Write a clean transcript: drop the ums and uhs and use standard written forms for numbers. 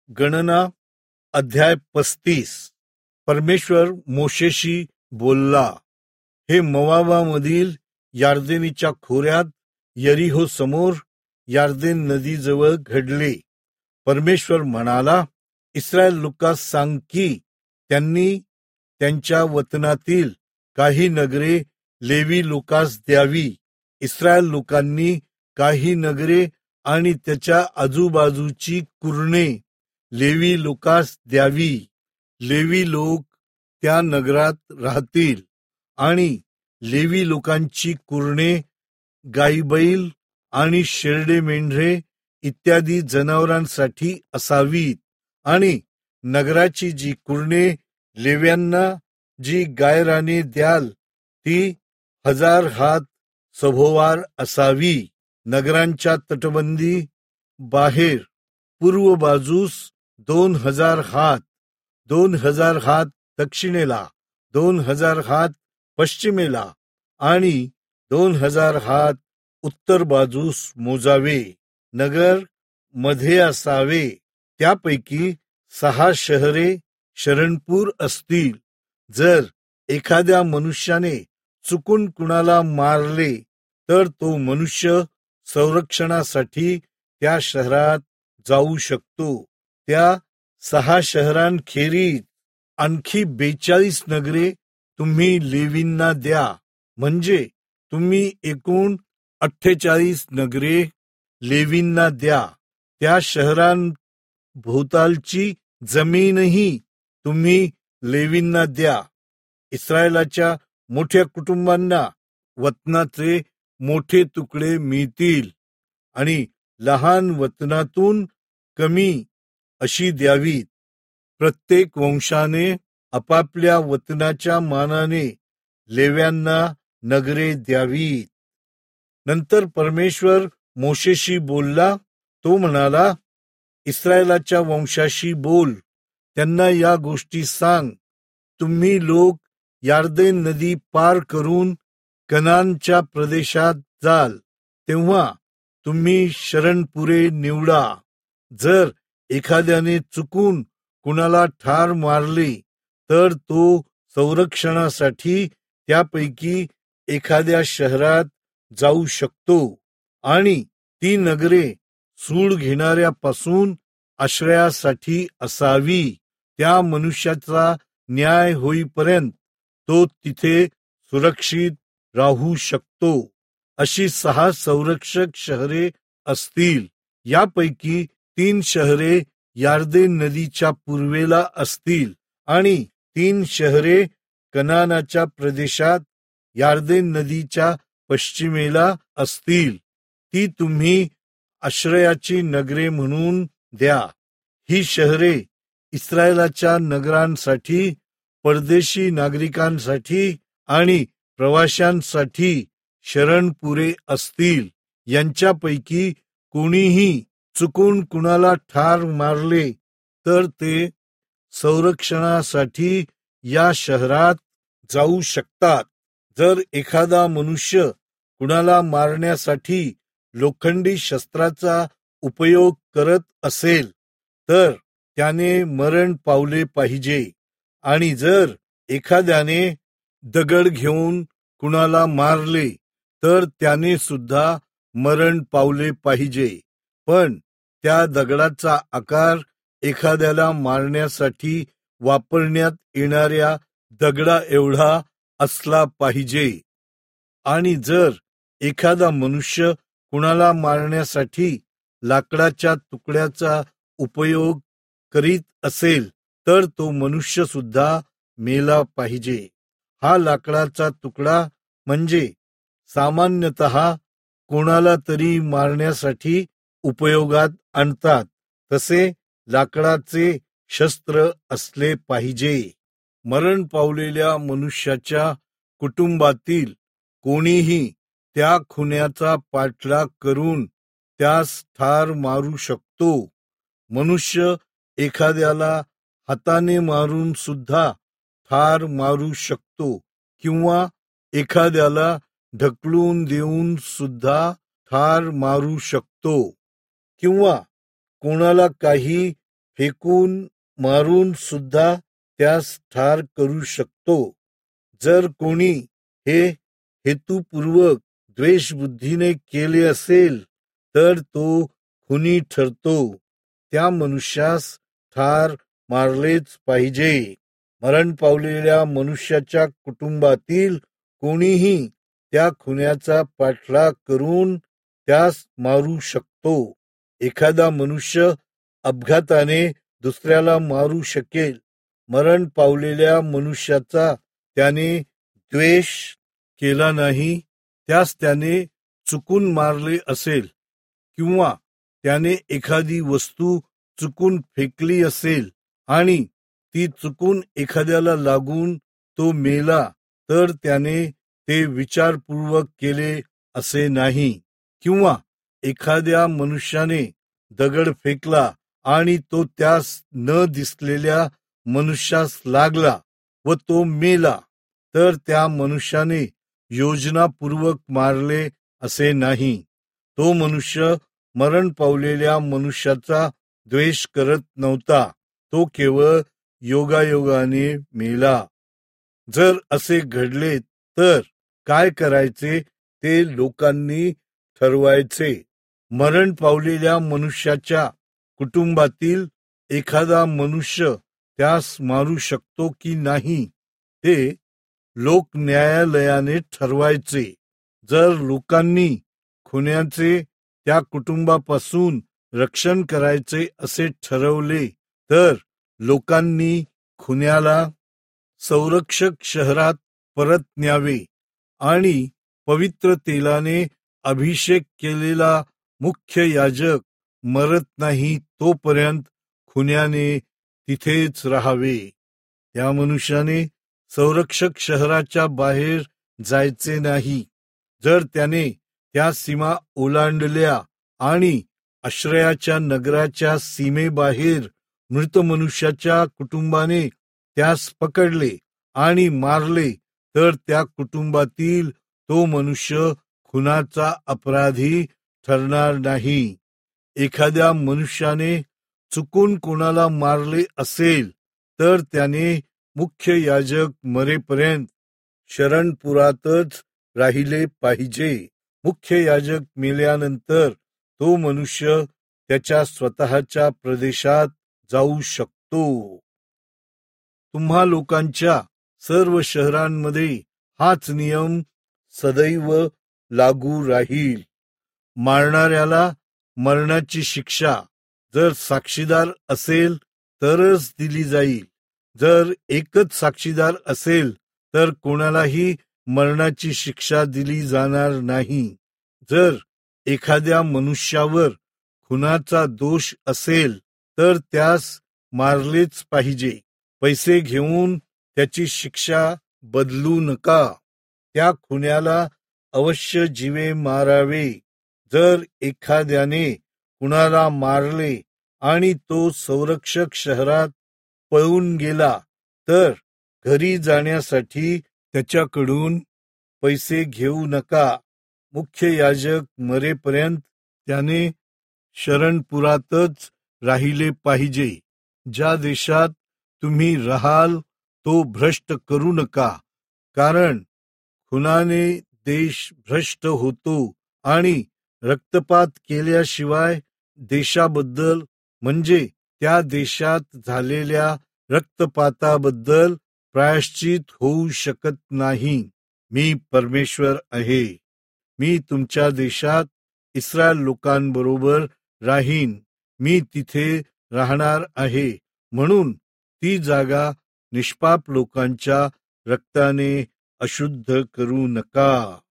गणना अध्याय 35. परमेश्वर मोशेशी बोलला. हे मोवाबामधील यार्देनीच्या खोऱ्यात यरीहो समोर यार्देन नदीजवळ घडले. परमेश्वर म्हणाला, इस्रायल लोकांस सांग की त्यांनी त्यांच्या वतनातील काही नगरे लेवी लोकांस द्यावी. इस्रायल लोकांनी काही नगरे आणि त्याच्या आजूबाजूची कुरणे लेवी लोकांस द्यावी. लेवी लोक त्या नगरात राहतील आणि लेवी लोकांची कुरणे गाईबैल आणि शेरडे मेंढरे इत्यादी जनावरांसाठी असावीत. आणि नगराची जी कुरणे लेव्यांना जी गायराने द्याल ती 1000 हात सभोवार असावी. नगरांच्या तटबंदी बाहेर पूर्व बाजूस 2000 हात, 2000 हात दक्षिणेला, 2000 हात पश्चिमेला आणि 2000 हात उत्तर बाजूस मोजावे. नगर मध्ये असावे. त्यापैकी 6 शहरे शरणपूर असतील. जर एखाद्या मनुष्याने चुकून कुणाला मारले तर तो मनुष्य संरक्षणासाठी त्या शहरात जाऊ शकतो. त्या 6 शहरांखेरीज आणखी 42 नगरे तुम्ही लेवींना द्या. म्हणजे तुम्ही एकूण 48 नगरे लेवींना द्या. त्या शहरांभोवतालची जमीनही तुम्ही लेवींना द्या. इस्रायलाच्या मोठ्या कुटुंबांना वतनाचे मोठे तुकडे मिळतील आणि लहान वतनातून कमी अशी द्यावीत. प्रत्येक वंशाने आपापल्या वतनाच्या मानाने लेव्यांना नगरे द्यावीत. नंतर परमेश्वर मोशेशी बोलला. तो म्हणाला, इस्रायलाच्या वंशाशी बोल. त्यांना या गोष्टी सांग. तुम्ही लोक यार्देन नदी पार करून कनानच्या प्रदेशात जाल तेव्हा तुम्ही शरणपुरे निवडा. जर एखाद्याने चुकून कुणाला ठार मारले तर तो संरक्षणासाठी त्यापैकी एखाद्या शहरात जाऊ शकतो आणि ती नगरे सूड घेणाऱ्यापासून आश्रयासाठी असावी. त्या मनुष्याचा न्याय होईपर्यंत तो तिथे सुरक्षित राहू शकतो. अशी 6 संरक्षक शहरे असतील. यापैकी 3 शहरे यार्देन नदीच्या पूर्वेला असतील आणि 3 शहरे कनानाच्या प्रदेशात यार्देन नदीच्या पश्चिमेला असतील. ती तुम्ही आश्रयाची नगरे म्हणून द्या. ही शहरे इस्रायलाच्या नगरांसाठी, परदेशी नागरिकांसाठी आणि प्रवाशांसाठी शरणपुरे असतील. यांच्यापैकी कोणीही चुकून कुणाला ठार मारले तर ते संरक्षणासाठी या शहरात जाऊ शकतात. जर एखादा मनुष्य कुणाला मारण्यासाठी लोखंडी शस्त्राचा उपयोग करत असेल तर त्याने मरण पावले पाहिजे. आणि जर एखाद्याने दगड घेऊन कुणाला मारले तर त्याने सुद्धा मरण पावले पाहिजे. पण त्या दगडाचा आकार एखाद्याला मारण्यासाठी वापरण्यात येणाऱ्या दगडा एवढा असला पाहिजे. आणि जर एखादा मनुष्य कुणाला मारण्यासाठी लाकडाच्या तुकड्याचा उपयोग करीत असेल तर तो मनुष्य सुद्धा मेला पाहिजे. हा लाकडाचा तुकडा म्हणजे सामान्यतः कोणाला तरी मारण्यासाठी उपयोगात आणतात तसे लाकडाचे शस्त्र असले पाहिजे. मरण पावलेल्या मनुष्याच्या कुटुंबातील कोणीही त्या खुन्याचा पाठलाग करून त्यास ठार मारू शकतो. मनुष्य एखाद्याला हाताने मारून सुद्धा ठार मारू शकतो किंवा एखाद्याला ढकलून देऊन सुद्धा ठार मारू शकतो किंवा कोणाला काही फेकून मारून सुद्धा त्यास ठार करू शकतो. जर कोणी हे हेतुपूर्वक द्वेषबुद्धीने केले असेल तर तो खुनी ठरतो. त्या मनुष्यास ठार मारलेच पाहिजे. मरण पावलेल्या मनुष्याच्या कुटुंबातील कोणीही त्या खुन्याचा पाठलाग करून त्यास मारू शकतो. एखादा मनुष्य अपघाताने दुसऱ्याला मारू शकेल. मरण पावलेल्या मनुष्याचा त्याने द्वेष केला नाही, त्यास त्याने चुकून मारले असेल किंवा त्याने एखादी वस्तू चुकून फेकली असेल आणि ती चुकून एखाद्याला लागून तो मेला तर त्याने ते विचारपूर्वक केले असे नाही. किंवा एखाद्या मनुष्याने दगड फेकला आणि तो त्यास न दिसलेल्या मनुष्यास लागला व तो मेला तर त्या मनुष्याने योजनापूर्वक मारले असे नाही. तो मनुष्य मरण पावलेल्या मनुष्याचा द्वेष करत नव्हता, तो केवळ योगायोगाने मेला. जर असे घडले तर काय करायचे ते लोकांनी ठरवायचे. मरण पावलेल्या मनुष्याच्या कुटुंबातील एखादा मनुष्य त्यास मारू शकतो की नाही ते लोक न्यायालयाने ठरवायचे. जर लोकांनी खुन्याचे त्या कुटुंबापासून रक्षण करायचे असे ठरवले तर लोकांनी खुन्याला संरक्षक शहरात परत न्यावे आणि पवित्र तेलाने अभिषेक केलेला मुख्य याजक मरत नाही तोपर्यंत खुन्याने तिथेच राहावे. त्या मनुष्याने संरक्षक शहराच्या बाहेर जायचे नाही. जर त्याने त्या सीमा ओलांडल्या आणि आश्रयाच्या नगराच्या सीमेबाहेर मृत मनुष्याच्या कुटुंबाने त्यास पकडले आणि मारले तर त्या कुटुंबातील तो मनुष्य खुनाचा अपराधी ठरणार नाही. एखाद्या मनुष्याने चुकून कोणाला मारले असेल तर त्याने मुख्य याजक मरेपर्यंत शरणपुरातच राहिले पाहिजे. मुख्य याजक मेल्यानंतर तो मनुष्य त्याच्या स्वतःच्या प्रदेशात जाऊ शकतो. तुम्हा लोकांच्या सर्व शहरांमध्ये हाच नियम सदैव लागू राहील. मारणाऱ्याला मरणाची शिक्षा जर साक्षीदार असेल तरच दिली जाईल. जर एकच साक्षीदार असेल तर कोणालाही मरणाची शिक्षा दिली जाणार नाही. जर एखाद्या मनुष्यावर खुनाचा दोष असेल तर त्यास मारलेच पाहिजे. पैसे घेऊन त्याची शिक्षा बदलू नका. त्या खुन्याला अवश्य जीवे मारावे. जर एखाद्याने कुणाला मारले आणि तो संरक्षक शहरात पळून गेला तर घरी जाण्यासाठी त्याच्याकडून पैसे घेऊ नका. मुख्य याजक मरेपर्यंत त्याने शरणपुरातच राहिले पाहिजे. ज्या देशात तुम्ही राहाल तो भ्रष्ट करू नका, कारण खुनाने देश भ्रष्ट होतो आणि रक्तपात केल्याशिवाय देशाबद्दल म्हणजे त्या देशात झालेल्या रक्तपाताबद्दल प्रायश्चित होऊ शकत नाही. मी परमेश्वर आहे. मी तुमच्या देशात इस्रायल लोकांबरोबर राहीन. मी तिथे राहणार आहे, म्हणून ती जागा निष्पाप लोकांच्या रक्ताने अशुद्ध करू नका.